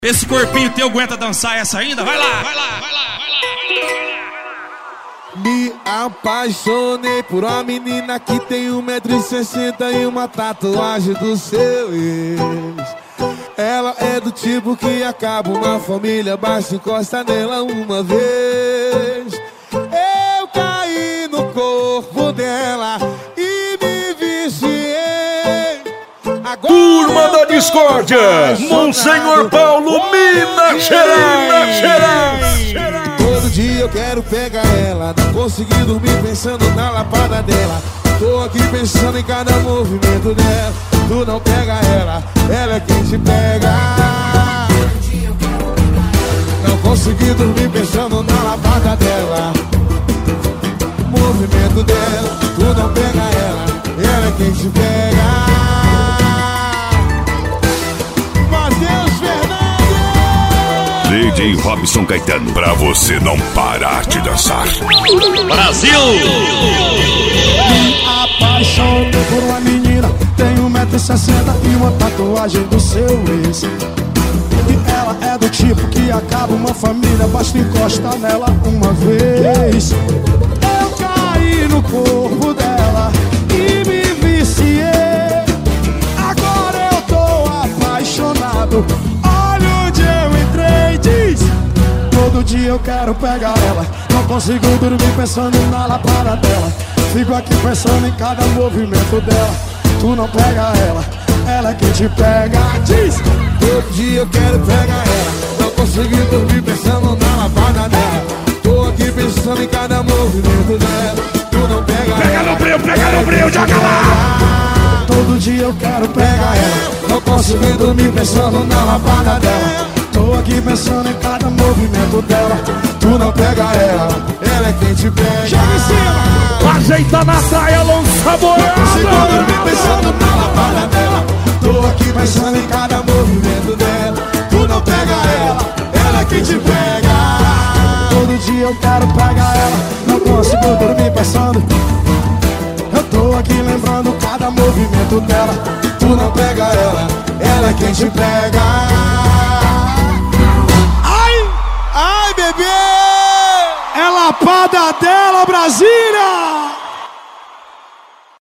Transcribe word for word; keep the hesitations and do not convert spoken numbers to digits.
Esse corpinho teu aguenta dançar essa ainda? Vai lá, vai lá, vai lá, vai lá, vai lá. Me apaixonei por uma menina que tem um metro e sessenta e uma tatuagem do seu ex. Ela é do tipo que acaba uma família, basta encosta nela uma vez. Eu caí no corpo dela e me viciei. Agora Turma da Discórdia, Monsenhor Paulo, Minas Gerais. Todo dia eu quero pegar ela, não consegui dormir pensando na lapada dela. Tô aqui pensando em cada movimento dela. Tu não pega ela, ela é quem te pega. Não consegui dormir pensando na lapada dela. Movimento dela, tu não pega ela, ela é quem te pega. Matheus Fernandes! D J Robson Caetano, pra você não parar de dançar. Brasil! Me apaixonei por uma menina, tem um metro e sessenta e uma tatuagem do seu ex. E ela é do tipo que acaba uma família, basta encostar nela uma vez. Eu caí no corpo dela e me viciei. Agora eu tô apaixonado, olha onde eu entrei, diz. Todo dia eu quero pegar ela, não consigo dormir pensando na lapada dela. Fico aqui pensando em cada movimento dela. Tu não pega ela, ela é quem te pega, diz. Todo dia eu quero pegar ela, não consegui dormir pensando na lavada dela. Tô aqui pensando em cada movimento dela. Tu não pega Pega ela, no breu, pega no breu, joga lá. Todo dia eu quero pegar ela, não consegui dormir pensando na lavada dela. tô aqui pensando em cada movimento dela. Tu não pega ela, ela é quem te pega. Joga em cima, ajeita na saia, lança boiada. Não consigo dormir pensando na lavada dela. Tô aqui pensando em cada movimento dela. Tu não pega ela, ela é quem te pega. todo dia eu quero pegar ela, não consigo dormir pensando. Eu tô aqui lembrando cada movimento dela. Tu não pega ela, ela é quem te pega. Ai, ai bebê, é lapada dela, Brasília.